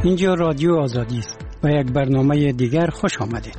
اینجا رادیو آزادی است و یک برنامه دیگر خوش آمدید.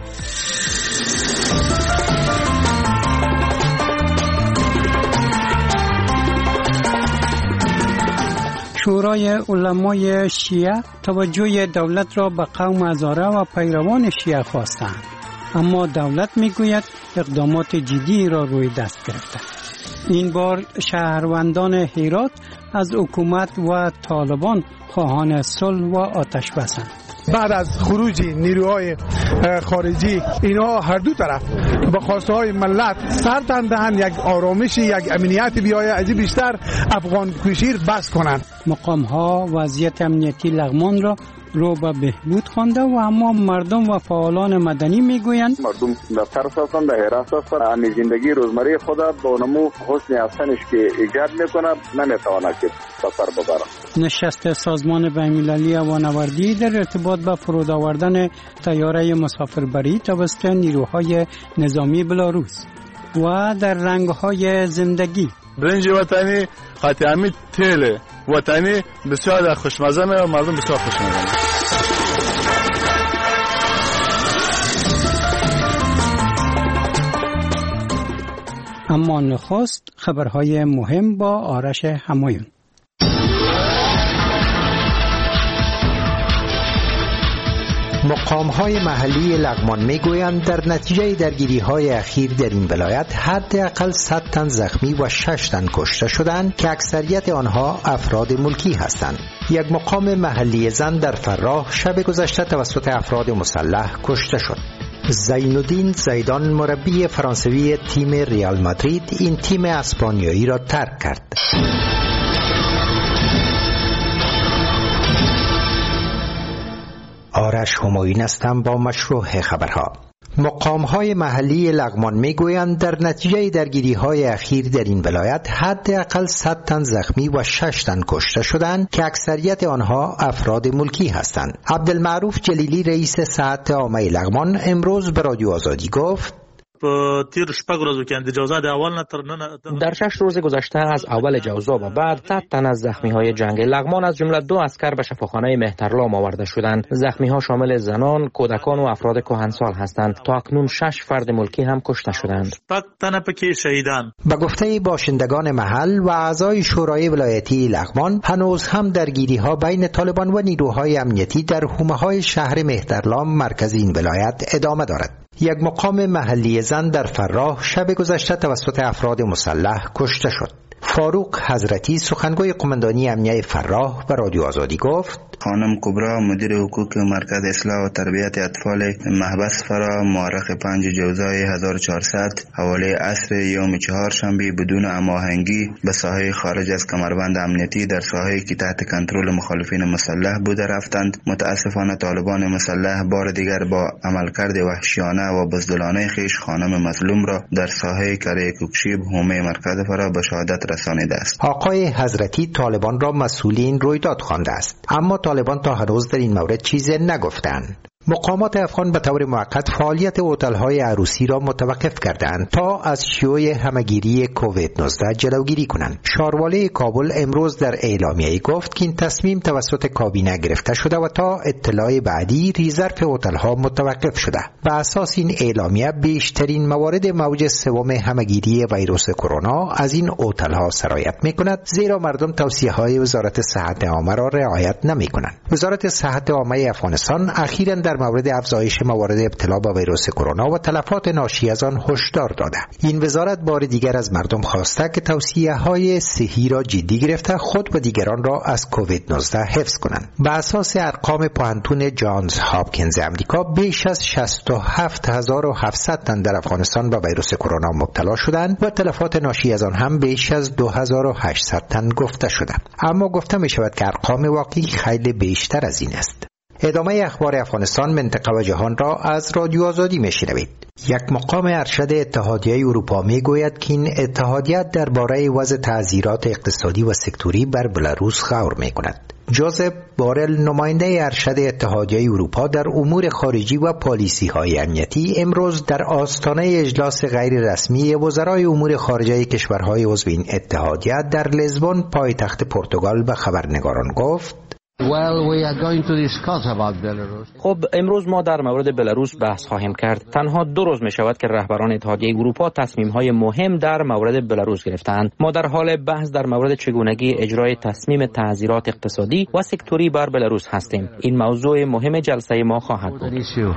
شورای علمای شیعه توجه دولت را به قوم هزاره و پیروان شیعه خواستند، اما دولت میگوید اقدامات جدی را روی دست گرفته. این بار شهروندان هرات از حکومت و طالبان خواهان صلح و آتش بسند. بعد از خروج نیروهای خارجی اینا هر دو طرف به خواسته های ملت سر تن دهند، یک آرامش، یک امنیت بیاید، از بیشتر افغان کشیر بس کنند. مقام ها وضعیت امنیتی لغمان را رو به بهبود خوانده و اما مردم و فعالان مدنی میگویند مردم در ترس هستند، در حراس هستند، همه زندگی روزمره خود با نمو حسن افسانش که ایجاد میکنه نمیتواند که سفر ببره. نشست سازمان بین‌المللی هوانوردی در ارتباط با فرود آوردن طیاره مسافربری توسط نیروهای نظامی بلاروس و در رنگ‌های زندگی برنج وطنی خاطمی تیل وطنی بسیار خوشمزه و مردم بسیار خوشمزه. اما نخست خبرهای مهم با آرش همایون. مقام‌های محلی لغمان می‌گویند در نتیجه درگیری‌های اخیر در این ولایت حداقل 100 تن زخمی و 6 تن کشته شدند که اکثریت آنها افراد ملکی هستند. یک مقام محلی زن در فراه شب گذشته توسط افراد مسلح کشته شد. زینالدین زیدان مربی فرانسوی تیم ریال مادرید این تیم اسپانیایی را ترک کرد. آرش همایون هستم با مشروع خبرها. مقام‌های محلی لغمان میگویند در نتیجه درگیری‌های اخیر در این ولایت حداقل 100 تن زخمی و 6 تن کشته شدند که اکثریت آنها افراد ملکی هستند. عبدالمعروف جلیلی رئیس صحت عامه لغمان امروز به رادیو آزادی گفت در 6 روز گذشته از اول جوزا و بعد 100 تن از زخمی‌های جنگ لغمان از جمله 2 عسکر به شفاخانه مهترلام آورده شدند. زخمی‌ها شامل زنان، کودکان و افراد کهنسال هستند. تا اکنون 6 فرد ملکی هم کشته شدند. به گفته باشندگان محل و اعضای شورای ولایتی لغمان هنوز هم درگیری‌ها بین طالبان و نیروهای امنیتی در حومه‌های شهر مهترلام مرکز این ولایت ادامه دارد. یک مقام محلی زن در فراه شب گذشته توسط افراد مسلح کشته شد. فاروق حضرتی سخنگوی قماندانی امنیه فراه به رادیو آزادی گفت خانم کبرا مدیر حقوق مرکز اصلاح و تربیت اطفال محبس فرا مورخ 5 جوزای 1400 حوالی عصر یوم 4 شنبه بدون هماهنگی به ساحه خارج از کمربند امنیتی در ساحه‌ای که تحت کنترل مخالفین مسلح بوده رفتند. متاسفانه طالبان مسلح بار دیگر با عملکرد وحشیانه و بزدلانه خویش خانم مظلوم را در ساحه کره کوکشیب حومه مرکز فرا به شهادت رسانیده است. آقای حضرتی طالبان را مسئول این رویداد خوانده است، اما طالبان تا هنوز در این مورد چیزی نگفتند. مقامات افغان به طور موقت فعالیت هتل‌های عروسی را متوقف کردند تا از شیوع همه‌گیری کووید 19 جلوگیری کنند. شارواله کابل امروز در اعلامیه‌ای گفت که این تصمیم توسط کابینه گرفته شده و تا اطلاع بعدی ریزرو هتل‌ها متوقف شده. بر اساس این اعلامیه بیشترین موارد موج سوم همه‌گیری ویروس کرونا از این هتل‌ها سرایت می‌کند، زیرا مردم توصیه‌های وزارت صحت عامه را رعایت نمی‌کنند. وزارت صحت عامه افغانستان اخیراً در مورد افزایش موارد ابتلا به ویروس کرونا و تلفات ناشی از آن هشدار داده. این وزارت بار دیگر از مردم خواسته که توصیه‌های صحی را جدی گرفته خود و دیگران را از کووید 19 حفظ کنند. به اساس ارقام پوهنتون جانز هاپکینز امریکا بیش از 67700 تن در افغانستان به ویروس کرونا مبتلا شدند و تلفات ناشی از آن هم بیش از 2800 تن گفته شده. اما گفته می شود که ارقام واقعی خیلی بیشتر از این است. ادامه اخبار افغانستان، منطقه و جهان را از رادیو آزادی میشنوید. یک مقام ارشد اتحادیه اروپا میگوید که این اتحادیه درباره وضع تعزیرات اقتصادی و سکتوری بر بلاروس غور میکند. جوزف بارل نماینده ارشد اتحادیه اروپا در امور خارجی و پالیسی های امنیتی امروز در آستانه اجلاس غیر رسمی وزرای امور خارجه کشورهای عضو این اتحادیه در لیزبون پایتخت پرتغال به خبرنگاران گفت خب امروز ما در مورد بلاروس بحث خواهیم کرد. تنها 2 روز می شود که رهبران اتحادیه اروپا تصمیم‌های مهم در مورد بلاروس گرفتند. ما در حال بحث در مورد چگونگی اجرای تصمیم تعزیرات اقتصادی و سکتوری بر بلاروس هستیم. این موضوع مهم جلسه ما خواهد بود.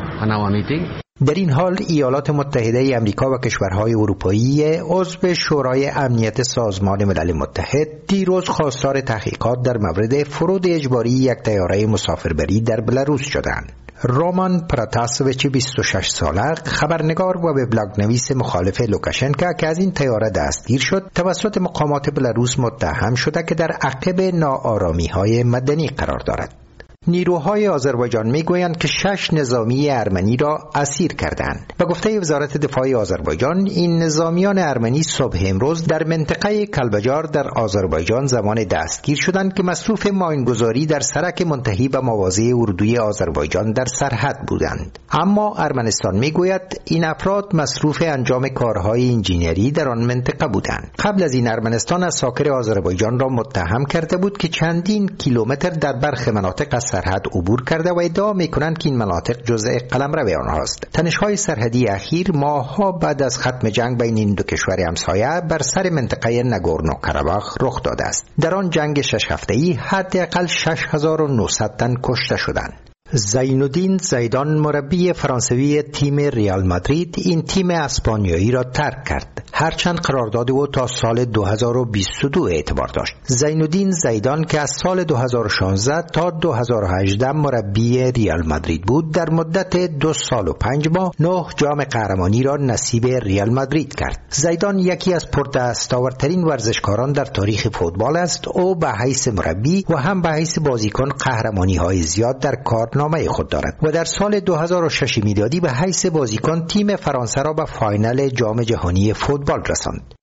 در این حال ایالات متحده امریکا و کشورهای اروپایی عضو شورای امنیت سازمان ملل متحد دیروز خواستار تحقیقات در مورد فرود اجباری یک طیاره مسافربری در بلاروس شدند. رومان پراتاسویچ 26 ساله خبرنگار و وبلاگ نویس مخالف لوکاشنکا که از این طیاره دستگیر شد توسط مقامات بلاروس متهم شده که در عقب ناآرامی‌های مدنی قرار دارد. نیروهای آذربایجان میگویند که 6 نظامی ارمنی را اسیر کردند. به گفته وزارت دفاع آذربایجان این نظامیان ارمنی صبح امروز در منطقه کلبجار در آذربایجان زمان دستگیر شدند که مصروف ماینگذاری در سرک منتهی به مواضع اردوی آذربایجان در سرحد بودند. اما ارمنستان میگوید این افراد مصروف انجام کارهای انجینری در آن منطقه بودند. قبل از این ارمنستان از ساکر آذربایجان را متهم کرده بود که چندین کیلومتر در برخی مناطق سرحد عبور کرده و ادعا میکنند که این مناطق جزء قلمرو آنهاست. تنش‌های سرحدی اخیر ماه‌ها بعد از ختم جنگ بین این دو کشور همسایه بر سر منطقه ناگورنو قره‌باخ رخ داده است. در آن جنگ 6 هفته‌ای حداقل 6900 تن کشته شدند. زینالدین زیدان مربی فرانسوی تیم ریال مادرید این تیم اسپانیایی را ترک کرد، هرچند قرارداد او تا سال 2022 اعتبار داشت. زینالدین زیدان که از سال 2016 تا 2018 مربی ریال مادرید بود در مدت 2 سال و 5 ماه 9 جام قهرمانی را نصیب ریال مادرید کرد. زیدان یکی از پردستاورترین ورزشکاران در تاریخ فوتبال است. او به حیث مربی و هم به حیث بازیکن قهرمانی‌های زیاد در کارنامه خود دارد و در سال 2006 میلادی به حیث بازیکن تیم فرانسه را به فاینال جام جهانی فوتبال رساند.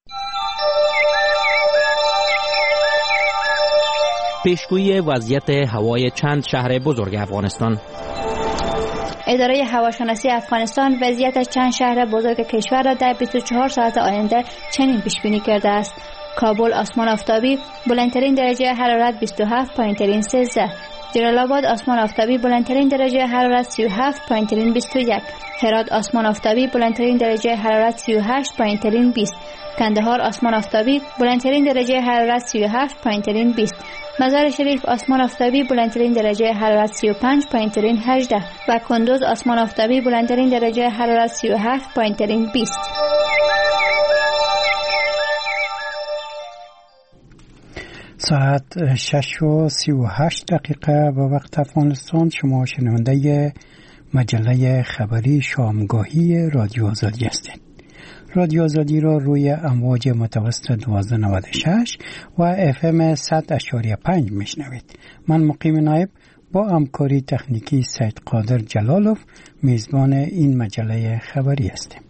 پیشگویی وضعیت هوای چند شهر بزرگ افغانستان. اداره هواشناسی افغانستان وضعیت چند شهر بزرگ کشور را در 24 ساعت آینده چنین پیش بینی کرده است: کابل آسمان آفتابی، بلندترین درجه حرارت 27، پایینترین 13. جلال آسمان آفتابی، بلندترین درجه حرارت 37، پایینترین 21. هرات آسمان آفتابی، بلندترین درجه حرارت 38، پایینترین 20. کندهار آسمان آفتابی، بلندترین درجه حرارت 37، پایینترین 20. مزار شریف آسمان آفتابی، بلندترین درجه حرارت 35، پایینترین 18. و کندوز آسمان آفتابی، بلندترین درجه حرارت 37، پایینترین 20. ساعت 6:38 به وقت افغانستان. شما شنونده مجله خبری شامگاهی رادیو آزادی هستید. رادیو آزادی را روی امواج متوسط 1296 و FM 100.5 میشنوید. من مقیم نایب با همکاری تکنیکی سید قادر جلالوف میزبان این مجله خبری هستیم.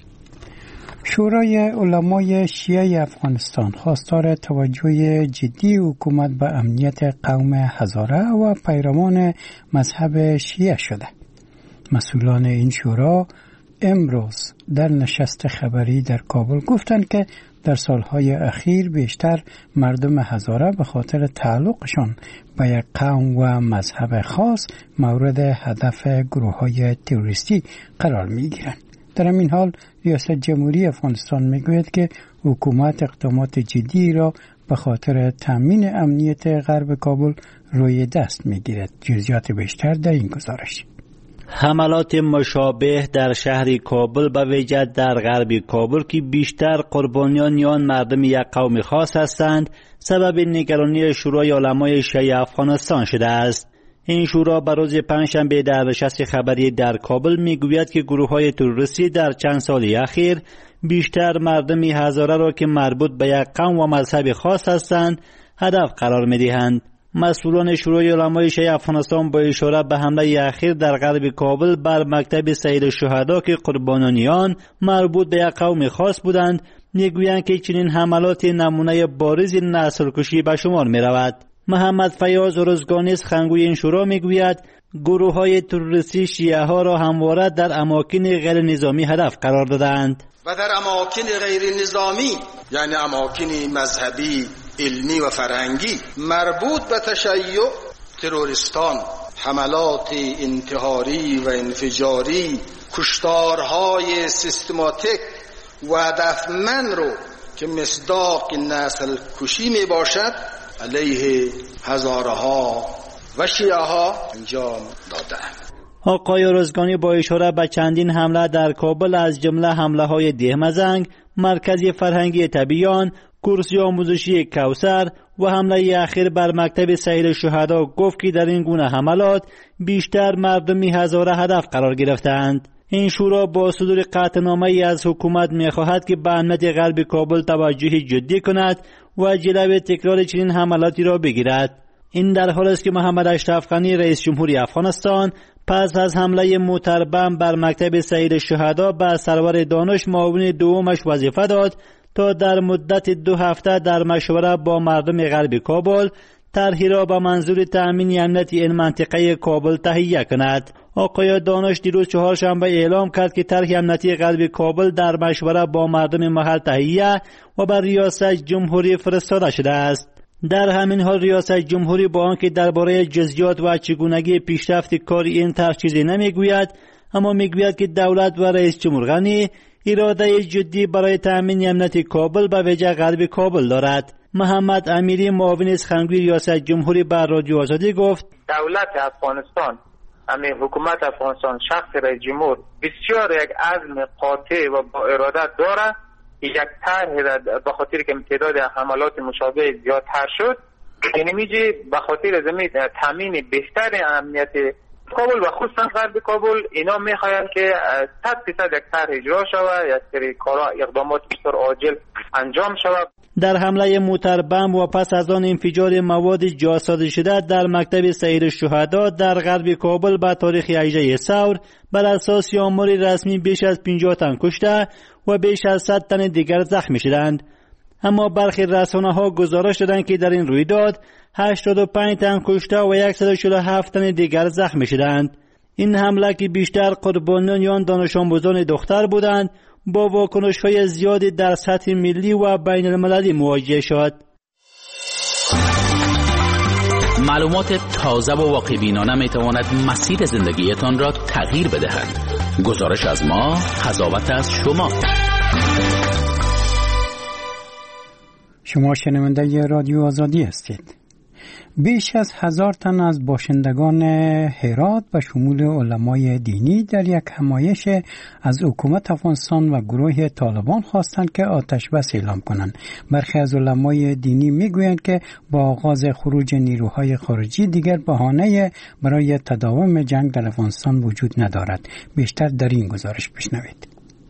شورای علمای شیعه افغانستان خواستار توجه جدی حکومت به امنیت قوم هزاره و پیروان مذهب شیعه شده. مسئولان این شورا امروز در نشست خبری در کابل گفتند که در سالهای اخیر بیشتر مردم هزاره به خاطر تعلقشان به یک قوم و مذهب خاص مورد هدف گروه‌های تروریستی قرار می‌گیرند. در این حال ریاست جمهوری افغانستان میگوید که حکومت اقدامات جدی را به خاطر تامین امنیت غرب کابل روی دست میگیرد. جزئیات بیشتر در این گزارش. حملات مشابه در شهر کابل به ویژه در غرب کابل که بیشتر قربانیان آن مردم یک قوم خاص هستند سبب نگرانی شورای علمای شیعه افغانستان شده است. این شورا به روز پنجشنبه در نشست خبری در کابل میگوید که گروه‌های تروریستی در چند سال اخیر بیشتر مردم هزاره را که مربوط به یک قوم و مذهب خاص هستند هدف قرار می‌دهند. مسئولان شورای علمای شیعه افغانستان با اشاره به حمله اخیر در غرب کابل بر مکتب سید شهدا که قربانیان آن مربوط به یک قوم خاص بودند میگویند که چنین حملات نمونه بارز نسل کشی به شمار می‌رود. محمد فیاض روزگانی سخنگوی این شورا میگوید گروه‌های تروریستی شیعه ها را همواره در اماکن غیر نظامی هدف قرار دادند و در اماکن غیر نظامی یعنی اماکن مذهبی، علمی و فرهنگی مربوط به تشیع تروریستان حملات انتحاری و انفجاری، کشتارهای سیستماتیک و هدفمند رو که مصداق نسل کشی می باشد علیه هزارها و شیعه ها انجام دادند. آقای روزگانی با اشاره به چندین حمله در کابل از جمله حمله های دهمزنگ، مرکز فرهنگی طبیعیان، کورس آموزشی کوثر و حمله اخیر بر مکتب سید شهدا گفت که در این گونه حملات بیشتر مردمی هزاره هدف قرار گرفتند. این شورا با صدور قطعنامه‌ای از حکومت می‌خواهد که به امنیت غرب کابل توجه جدی کند و جلوی تکرار چنین حملاتی را بگیرد. این در حالی است که محمد اشرف غنی رئیس جمهوری افغانستان پس از حمله موتر بم بر مکتب سید شهدا به سرور دانش معاون دومش وظیفه داد تا در مدت 2 هفته در مشوره با مردم غرب کابل طرحی را به منظور تأمین امنیت این منطقه کابل تهیه کند. آقای دانش دیروز چهارشنبه اعلام کرد که طرح امنیتی غرب کابل در مشوره با مردم محل تهیه و بر ریاست جمهوری فرستاده شده است. در همین حال ریاست جمهوری با آنکه درباره جزئیات و چگونگی پیشرفت کار این طرح چیزی نمیگوید، اما میگوید که دولت و رئیس جمهور غنی اراده جدی برای تأمین امنیت کابل به ویژه غرب کابل دارد. محمد امیری معاون سخنگوی ریاست جمهوری بر رادیو آزادی گفت دولت افغانستان، همین حکومت افغانستان، شخص رئیس جمهور بسیار یک عزم قاطع و با اراده داره. یک طرح به خاطر که تعداد حملات مشابه زیادتر شد، یعنی میگه به خاطر زمین تامین بهتر امنیت کابل و خصوصا غرب کابل اینا میخواین که 100% یک طرح اجرا شود، یک سری کارا اقدامات بسیار عاجل انجام شود. در حمله موتر بم و پس از آن انفجار مواد جاسازی شده در مکتب سید شهدا در غرب کابل به تاریخ 18 ثور بر اساس آمار رسمی بیش از 50 تن کشته و بیش از 100 تن دیگر زخمی شدند. اما برخی رسانه‌ها گزارش دادند که در این رویداد 85 تن کشته و 147 تن دیگر زخمی شدند. این حمله که بیشتر قربانیان آن دانش آموزان دختر بودند با واکنش‌های زیادی در سطح ملی و بین المللی مواجه شد. معلومات تازه و واقع‌بینانه می‌تواند مسیر زندگیتان را تغییر بدهد. گزارش از ما، قضاوت از شما. شما شنونده رادیو آزادی هستید. بیش از 1000 تن از باشندگان هرات به شمول علمای دینی در یک همایش از حکومت افغانستان و گروه طالبان خواستند که آتش بس اعلام کنند. برخی از علمای دینی میگویند که با آغاز خروج نیروهای خارجی دیگر بهانه برای تداوم جنگ در افغانستان وجود ندارد. بیشتر در این گزارش بشنوید.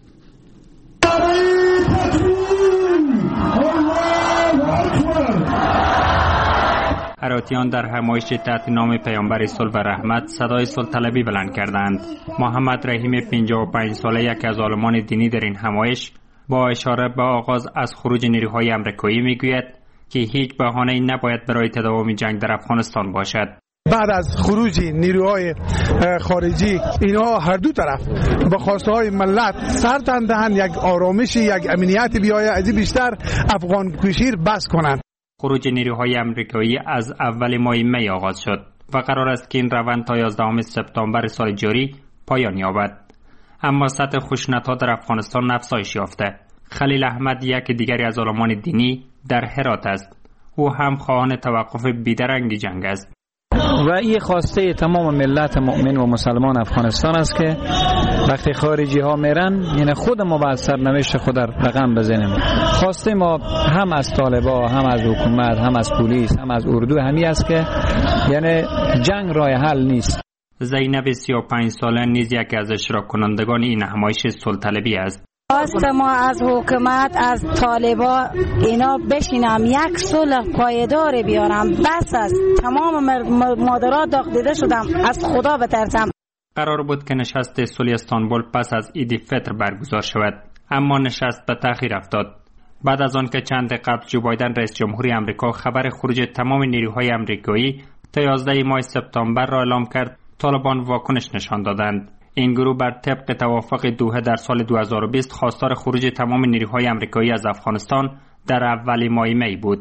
هراتیان در همایش تحت نام پیامبر صلح و رحمت صدای صلح طلبی بلند کردند. محمد رحیم 55 ساله یک از عالمان دینی در این همایش با اشاره به آغاز از خروج نیروهای آمریکایی میگوید که هیچ بهانه‌ای نباید برای تداوم جنگ در افغانستان باشد. بعد از خروج نیروهای خارجی اینا هر دو طرف به خواسته های ملت سر تن دهند، یک آرامشی، یک امنیت بیاید، از بیشتر افغان کشی بس کنند. خروج نیروهای آمریکایی از اول ماه می آغاز شد و قرار است که این روند تا 11 سپتامبر سال جاری پایان یابد. اما سطح خشونت‌ها در افغانستان افزایش یافته. خلیل احمد یک دیگری از علمان دینی در هرات است. او هم خواهان توقف بیدرنگ جنگ است. و این خواسته تمام ملت مؤمن و مسلمان افغانستان است که وقتی خارجی ها میرن یعنی خود ما باید سرنوشت خود رقم بزنیم. خواسته ما هم از طالبا، هم از حکومت، هم از پلیس، هم از اردو همی است که یعنی جنگ راه حل نیست. زینب 35 ساله نیز یکی از اشتراک کنندگان این همایش صلح طلبی است. خواست ما از حکومت، از طالبا اینا بشینم یک صلح پایدار بیارم، بس از تمام مادرات داغ دیده شدم، از خدا بترسم. قرار بود که نشست صلح استانبول پس از عید فطر برگزار شود، اما نشست به تأخیر افتاد. بعد از آن که چند قبل جو بایدن رئیس جمهوری آمریکا خبر خروج تمام نیروهای آمریکایی تا 11 ماه سپتامبر را اعلام کرد، طالبان واکنش نشان دادند. این گروه بر طبق توافق دوحه در سال 2020 خواستار خروج تمام نیروهای آمریکایی از افغانستان در اول ماه می بود.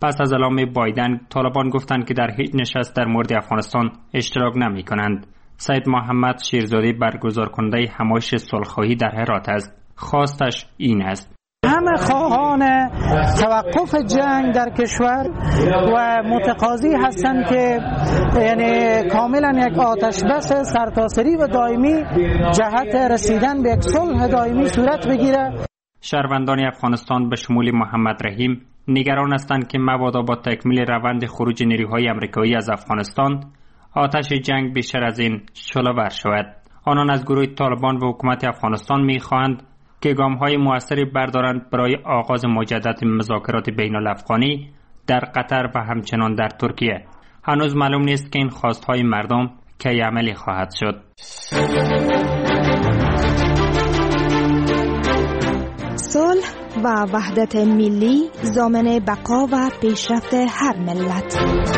پس از اعلام بایدن، طالبان گفتند که در هیچ نشست در مورد افغانستان اشتراک نمی کنند. سید محمد شیرزادی برگزار کننده همایش صلح‌خواهی در هرات است. خواستش این است: همه خواهان توقف جنگ در کشور و متقاضی هستند که یعنی کاملا یک آتش بس سرتاسری و دائمی جهت رسیدن به یک صلح دائمی صورت بگیره. شهروندان افغانستان به شمول محمد رحیم نگران هستند که مبادا با تکمیل روند خروج نیروهای آمریکایی از افغانستان آتش جنگ بیشتر از این شعله‌ور شود. آنان از گروه طالبان و حکومت افغانستان می‌خواهند که گام‌های موثری بردارند برای آغاز مجدد مذاکرات بین‌الافغانی در قطر و همچنان در ترکیه. هنوز معلوم نیست که این خواست‌های مردم کی عملی خواهد شد. صلح و وحدت ملی ضامن بقا و پیشرفت هر ملت.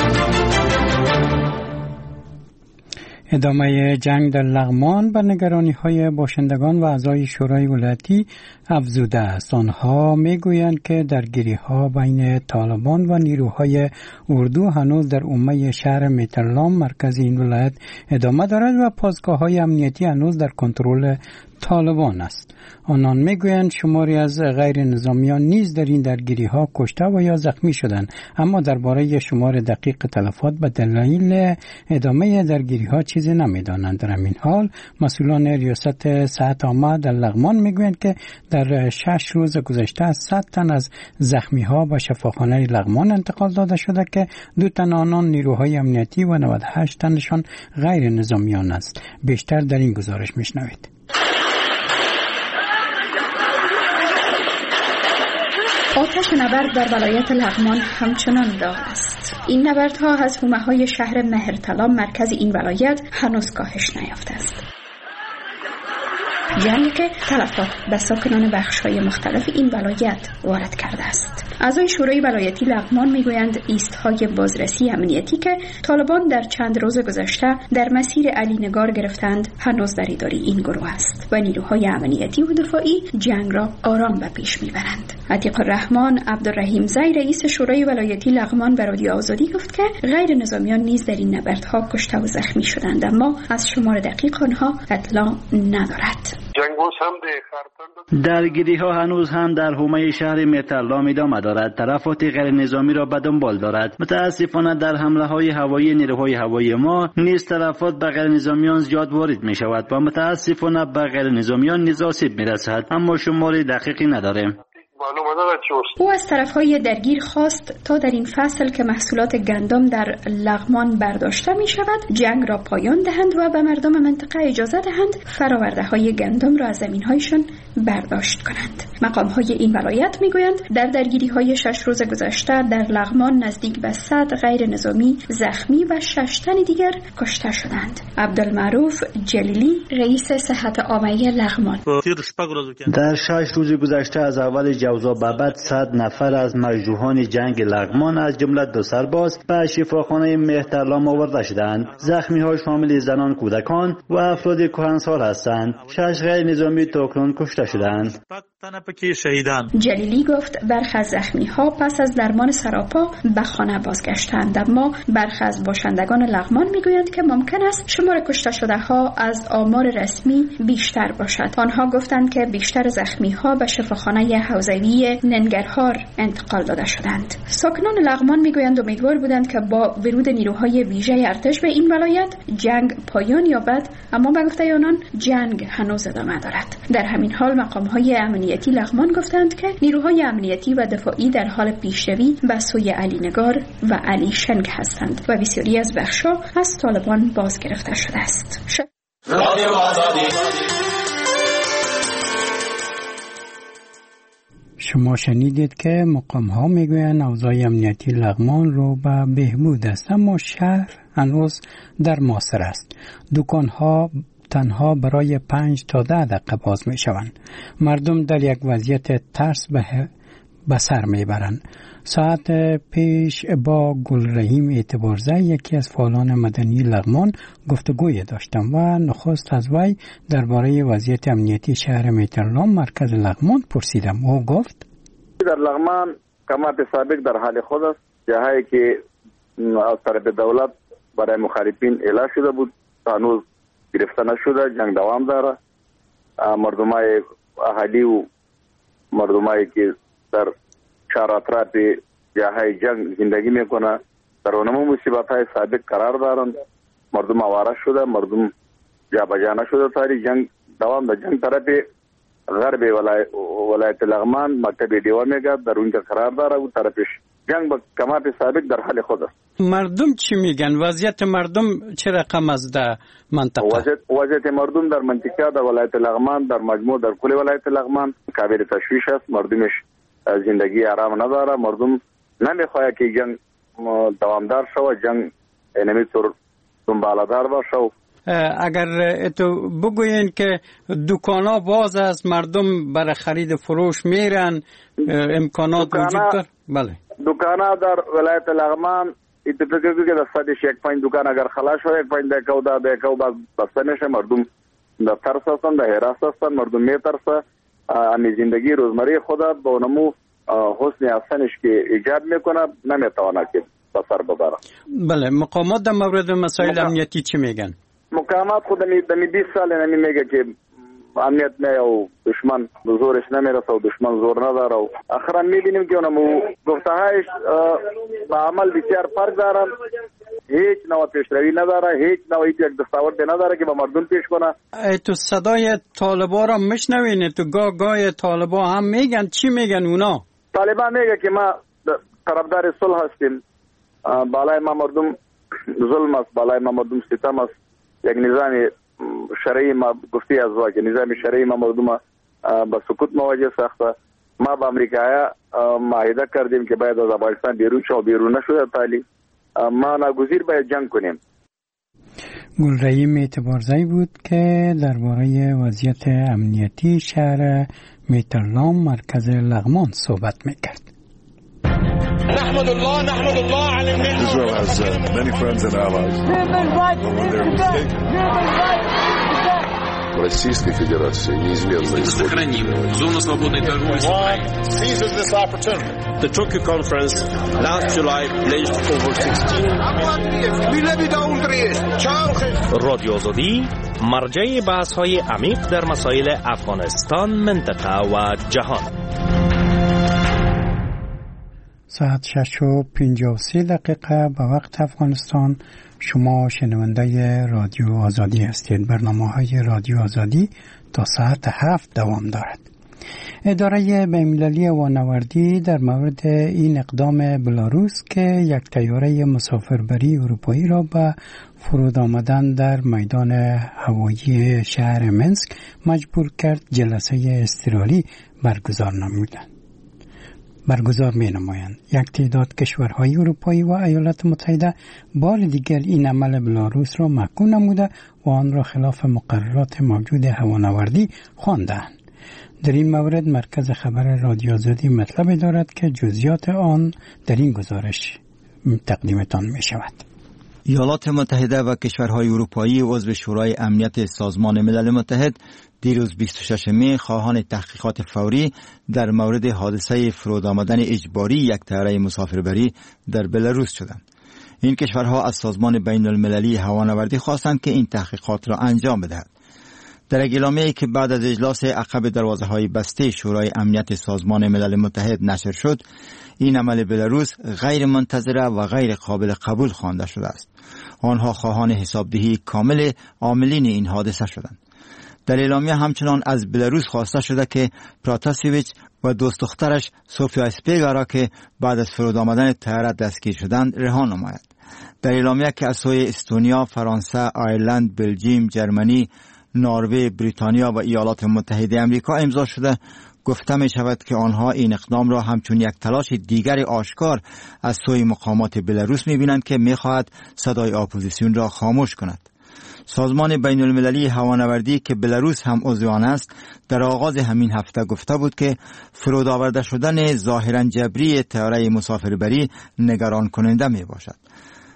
ادامه جنگ در لغمان به نگرانی‌های باشندگان و اعضای شورای ولایتی افزوده است. آنها می‌گویند که درگیری‌ها بین طالبان و نیروهای اردو هنوز در عمه شهر میترلام مرکز این ولایت ادامه دارد و پاسگاه‌های امنیتی هنوز در کنترل طالبان است. آنان میگویند شماری از غیر نظامیان نیز در این درگیری‌ها کشته و یا زخمی شدند، اما درباره شمار دقیق تلفات به دلیل ادامه درگیری‌ها چیزی نمی‌دانند. در همین حال مسئولان ریاست صحت عامه در لغمان میگویند که در 6 روز گذشته 100 تن از زخمی‌ها به شفاخانه لغمان انتقال داده شده که 2 تن آنان نیروهای امنیتی و 98 تنشان غیر نظامیان است. بیشتر در این گزارش میشنوید. آتش نبرد در ولایت لغمان همچنان داغ است. این نبردها از حومه‌های شهر مهرتلام مرکز این ولایت هنوز کاهش نیافته است. جنگی که تلفات به ساکنان بخش‌های مختلف این ولایت وارد کرده است. اعضای شورای ولایتی لغمان میگویند ایست‌های بازرسی امنیتی که طالبان در چند روز گذشته در مسیر علی نگار گرفتند هنوز در اداره این گروه است و نیروهای امنیتی و دفاعی جنگ را آرام به پیش میبرند. عتیق الرحمن عبدالرحیم زی رئیس شورای ولایتی لغمان به رادیو آزادی گفت که غیر نظامیان نیز در این نبردها کشته و زخمی شدند، اما از شمار دقیق آنها اطلاع ندارد. درگیری ها هنوز هم در حومه شهر میترلام ادامه دارد. تلفات غیر نظامی را به دنبال دارد. متاسفانه در حمله های هوایی نیروهای هوایی ما نیز تلفات به غیر نظامیان زیاد وارد می شود و متاسفانه به غیر نظامیان نیز آسیب می رسد، اما شمار دقیقی نداریم. او از طرفهای درگیر خواست تا در این فصل که محصولات گندم در لغمان برداشته می شود جنگ را پایان دهند و به مردم منطقه اجازه دهند فراورده های گندم را از زمین هایشان برداشت کنند. مقام های این ولایت می گویند در درگیری های 6 روز گذشته در لغمان نزدیک به 100 غیر نظامی زخمی و 6 تن دیگر کشته شدند. عبدالمعروف جلیلی رئیس صحت عامه لغمان: در 6 روز گذشته از اول جوزا به بعد 100 نفر از مجروحان جنگ لغمان از جمله 2 سرباز به شفاخانه مهترلام آورده شدند. زخمی ها شامل زنان، کودکان و افراد کهنسال هستند. 6 غیر نظامی تاکنون کشته شدند. جلیلی گفت برخی از زخمی ها پس از درمان سراپا به خانه بازگشتند، اما برخی از باشندگان لغمان میگویند که ممکن است شمار کشته شده ها از آمار رسمی بیشتر باشد. آنها گفتند که بیشتر زخمی ها به شفاخانه حوزوی ننگرهار انتقال داده شدند. ساکنان لغمان میگویند امیدوار بودند که با ورود نیروهای ویژه ارتش به این ولایت جنگ پایان یابد، اما به گفته آنان جنگ هنوز ادامه دارد. در همین حال مقام‌های امنیتی لغمان گفتند که نیروهای امنیتی و دفاعی در حال پیشروی به سوی علی نگار و علی شنگ هستند و بسیاری از بخش‌ها از طالبان باز گرفته شده است. شما شنیدید که مقام‌ها میگویند اوضاع امنیتی لغمان رو به بهبود است، اما شهر هنوز در معاصر است. دکان‌ها تنها برای 5 تا 10 دقیقه باز می شوند. مردم در یک وضعیت ترس به سر می برند. ساعت پیش با گلرحیم اعتبارزی یکی از فعالان مدنی لغمان گفتگوی داشتم و نخست از وی درباره وضعیت امنیتی شهر میترلام مرکز لغمان پرسیدم. او گفت در لغمان قامت سابق در حال خود است. جاهایی که از طرف دولت برای مخالفین اعلام شده بود هنوز گرفته نشده. جنگ دوام داره. مردمای اهالی و مردمایی که در چهار اطراف جاهای جنگ زندگی میکنه در اونمو مصیبت های سابق قرار دارند. مردم آواره شده، مردم جابجا نشده. تاری جنگ دوام در جنگ طرف غرب ولایت لغمان مکتب دیوا میگه در اونجا قرار داره و طرفش جنگ با کمات سابق در حال خود است. مردم چی میگن؟ وضعیت مردم چه رقم است در منطقه؟ وضعیت مردم در منطقه در ولایت لغمان در مجموع در کل ولایت لغمان قابل تشویش است. مردمش زندگی آرام نداره. مردم نمیخواد که جنگ دوامدار شو، جنگ نمیطور دنبالدار باشه. اگر تو بگوین که دکانا باز است، مردم برای خرید فروش میرن، امکانات وجود داره؟ بله. دکانا در ولایت لغمان اتفاقی که در صدش یک پنج دکان اگر خلاص شد، یک پنج دکو باز بسته میشه. مردم در ترس هستن، در حراس هستن. مردم میترسه امی زندگی روزمره خود با اونمو حسن افسانش که ایجاد میکنه نمیتونه که بسر ببره. بله. مقامات در مورد مسائل امنیتی چی میگن؟ مقامات خود دمی 20 سال نمیگه که امنیت نه و دشمن زورش نمیرسه و دشمن زور نداره. و اخرا میبینیم که اونمو گفتهایش با عمل بسیار فرق دارن. هیچ نوع پیشروی نداره، هیچ نوع یک دستاورد نداره که با مردم پیش کنه. تو صدای طالبا را میشنوین؟ تو گاه طالبا هم میگن چی میگن اونا؟ طالبان میگه که ما طرفدار صلح هستیم. بالای ما مردم ظلم است، بالای ما مردم ستم است. یک نظام شرعی ما گفتی از واقع نظام شرعی ما مردم با سکوت مواجه ساخته. ما با امریکایا معاهده کردیم که باید از افغانستان بیرون شو، بیرون نشده تالی ما ناگزیر باید جنگ کنیم. گلرحیم اعتبارزی بود که درباره وضعیت امنیتی شهر میترلام مرکز لغمان صحبت میکرد. نحمد الله على النعمة. Israel has many friends and allies. Российской Федерации неизменно сохраним зону свободной торговли с Украиной. Seizes this opportunity. The Tokyo conference last July pledged over 16 رادیو آزادی مرجع بحث‌های عمیق در مسائل افغانستان، منطقه و جهان. ساعت 6:53 به وقت افغانستان. شما شنونده رادیو آزادی هستید. برنامه‌های رادیو آزادی تا ساعت 7 دوام دارد. اداره بین‌المللی هوانوردی در مورد این اقدام بلاروس که یک طیاره مسافربری اروپایی را به فرود آمدن در میدان هوایی شهر منسک مجبور کرد جلسه اضطراری برگزار می نمایند. یک تعداد کشورهای اروپایی و ایالات متحده بار دیگر این عمل بلاروس را محکوم نموده و آن را خلاف مقررات موجود هوانوردی خواندند. در این مورد مرکز خبر رادیو آزادی مطلب دارد که جزئیات آن در این گزارش تقدیمتان می شود. ایالات متحده و کشورهای اروپایی عضو شورای امنیت سازمان ملل متحد دیروز 26 می خواهان تحقیقات فوری در مورد حادثه فرود آمدن اجباری یک طیاره مسافربری در بلاروس شدند. این کشورها از سازمان بین المللی هوانوردی خواستند که این تحقیقات را انجام بدهد. در اعلامیه‌ای که بعد از اجلاس عقب دروازه‌های بسته شورای امنیت سازمان ملل متحد نشر شد، این عمل بلاروس غیر منتظره و غیر قابل قبول خوانده شده است. آنها خواهان حسابدهی کامل عاملین این حادثه شدند. در اعلامیه همچنان از بلاروس خواسته شده که پراتاسیویچ و دوست دخترش سوفیا اسپیگا را که بعد از فرود آمدن طیاره دستگیر شدند رها نماید. در اعلامیه که از سوی استونیا، فرانسه، آیرلند، بلژیم، جرمنی، نروژ، بریتانیا و ایالات متحده آمریکا امضا شده، گفته می شود که آنها این اقدام را همچون یک تلاش دیگر آشکار از سوی مقامات بلاروس می بینند که می خواهد صدای اپوزیسیون را خاموش کند. سازمان بین المللی هوانوردی که بلاروس هم عضو آن است در آغاز همین هفته گفته بود که فرود آورده شدن ظاهرا جبری طیاره مسافربری نگران کننده می باشد.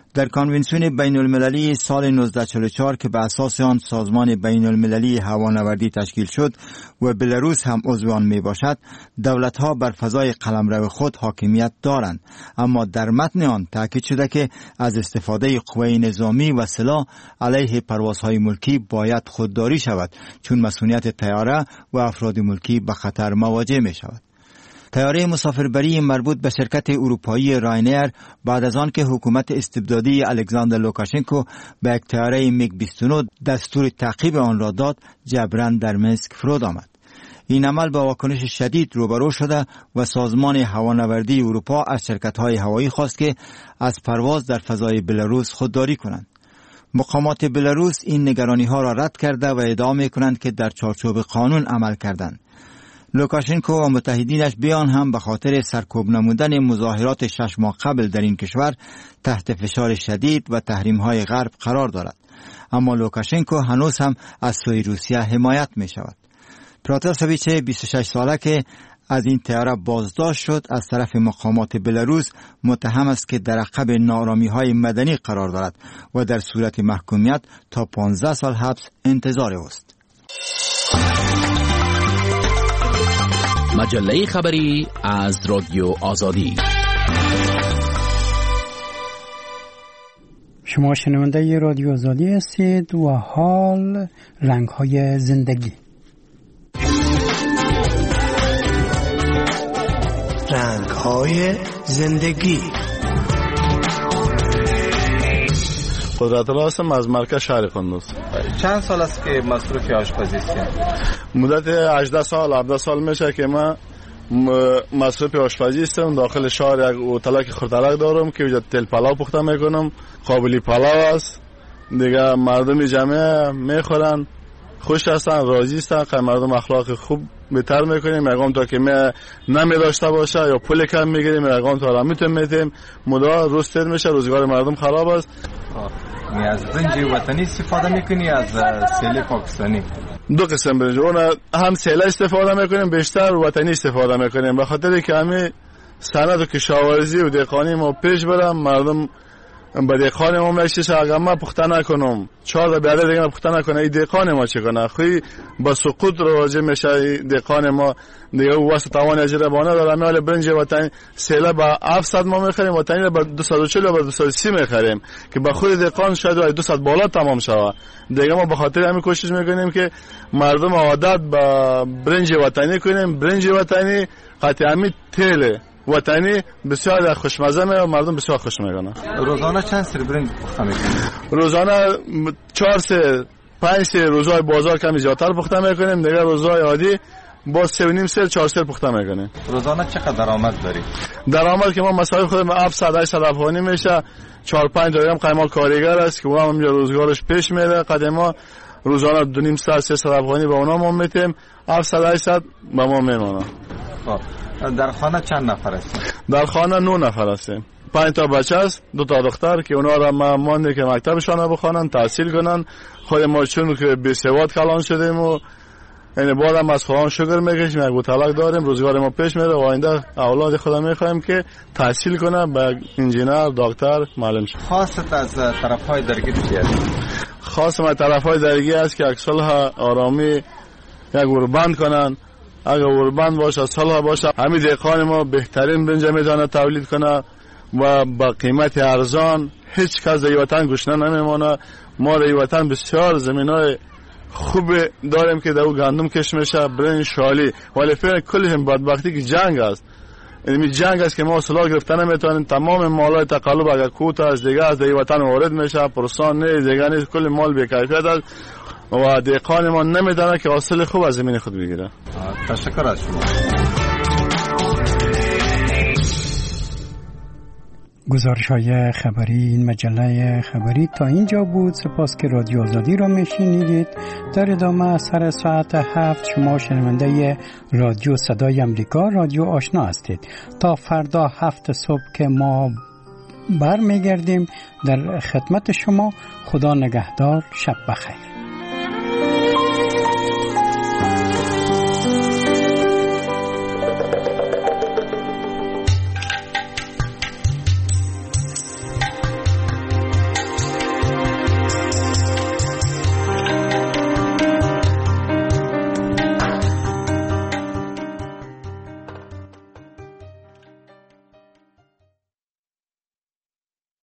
در کنونسیون بین المللی سال 1944 که به اساس آن سازمان بین المللی هوانوردی تشکیل شد و بلاروس هم عضو آن می باشد، دولت‌ها بر فضای قلمرو خود حاکمیت دارند، اما در متن آن تاکید شده که از استفاده قوه نظامی و سلاح علیه پروازهای ملکی باید خودداری شود، چون مسئولیت طیاره و افراد ملکی به خطر مواجه می شود. طیاره مسافربری مربوط به شرکت اروپایی راینیر بعد از آن که حکومت استبدادی الکساندر لوکاشنکو به یک طیاره میگ 29 دستور تعقیب آن را داد، جبران در منسک فرود آمد. این عمل با واکنش شدید روبرو شده و سازمان هوانوردی اروپا از شرکت‌های هوایی خواست که از پرواز در فضای بلاروس خودداری کنند. مقامات بلاروس این نگرانی‌ها را رد کرده و ادعا می‌کنند که در چارچوب قانون عمل کردند. لوکاشنکو و متحدینش بیان هم به خاطر سرکوب نمودن مظاهرات 6 ماه قبل در این کشور تحت فشار شدید و تحریم‌های غرب قرار دارد، اما لوکاشنکو هنوز هم از سوی روسیه حمایت می شود. پراتاسویچ 26 ساله که از این طیاره بازداشت شد از طرف مقامات بلاروس متهم است که در عقب ناآرامی‌های مدنی قرار دارد و در صورت محکومیت تا 15 سال حبس انتظار است. مجله خبری از رادیو آزادی. شما شنونده رادیو آزادی هستید و حال رنگ‌های زندگی. رنگ‌های زندگی. قدرت الله هستم از مرکز شهر قندوز. چند سال است که مصروف آشپزی هستید؟ مدت 18 سال 17 سال میشه که من مصروف آشپزی هستم. داخل شهر یک هتل خردلک دارم که اونجا تل پلاو پخته میکنم. قابلی پلاو است دیگه، مردم جمعه میخورن، خوش هستن، راضی هستن که مردم اخلاق خوب بهتر میکنیم. اقام تا که ما نمی داشته باشه یا پول کم میگیریم، اقام تا را میتونیم مدار روستر میشه، روزگار مردم خراب است. از برنج وطنی استفاده میکنی از سیل پاکستانی؟ دو قسم برنج، اون هم سیل استفاده میکنیم، بیشتر وطنی استفاده میکنیم، به خاطر که همه صنعت و کشاورزی و دهقانی ما پیش برم. مردم با دهقان ما میشه اگر ما پخته نکنم 4 بیاده دیگه پخته نکنه، این دهقان ما چه کنه؟ خوی با سقوط راجع میشه دهقان ما دیگه. واسه توان اجره بانه داره. مال برنج وطنی سیله با 700 ما میخریم، وطنی با 240 و 230 میخریم که با خود دهقان شاید 200 بالا تمام شوه. دیگه ما به خاطر همین کوشش میکنیم که مردم عادت با برنج وطنی کنیم. برنج وطنی قطعی تیله وطنی بسیار خوشمزه و مردم بسیار خوش میکنن. روزانه چند سری برنج پخته میکنیم؟ روزانه 4 سر 5 سر روزای بازار کمی زیادتر پخته میکنیم، دیگه روزای عادی با 3.5 سر 4 سر پخته میکنیم. روزانه چقدر درآمد داری؟ درآمد که ما مصارف خودم 700 800 افغانی میشه. 4-5 تا هم قیمال کارگر است که اونم اونجا روزگارش پیش میره. قدما روزانه 2.5 ساعت 300 افغانی با اونا ما میتیم، 700 800 با ما میمونه. در خانه چند نفر هستیم؟ در خانه 9 نفر هستیم. 5 تا بچه است، 2 تا دختر که اونا را ما مانده که مکتبشان بخوانن، تحصیل کنن. خود ما چون که بی سواد کلان شدیم و یعنی بعدم از خودمون شکر میکشیم، یک طلاق داریم، روزگار ما پیش میره و آینده اولاد خودم میخوایم که تحصیل کنه، به انجینر، دکتر، معلم شه. خواست از طرفای درگیر چیه؟ خواست ما طرفای درگیر است که صلح آرامی یک اوربند کنن. اگر اوربند باشه، صلح باشه، همین دهقان ما بهترین برنج میتونه تولید کنه و با قیمت ارزان. هیچ کس در وطن گشنه نمیمونه. ما در وطن بسیار زمینای خوب داریم که در او گندم کش میشه، برنج، شالی، ولی فعلا کلی هم بدبختی که جنگ است. این جنگ است که ما سلاح گرفتن نمیتونیم. تمام مالای تقلب اگر کوت از دیگه از در وطن وارد میشه، پرسان نه دیگه نیست، کل مال بی‌کیفیت است و دهقان ما نمیدونه که حاصل خوب از زمین خود بگیره. تشکر از شما. گزارش‌های خبری این مجله خبری تا اینجا بود. سپاس که رادیو آزادی را میشنیدید. در ادامه سر ساعت 7 شما شنونده رادیو صدای امریکا، رادیو آشنا هستید. تا فردا 7 صبح که ما برمیگردیم در خدمت شما. خدا نگهدار، شب بخیر.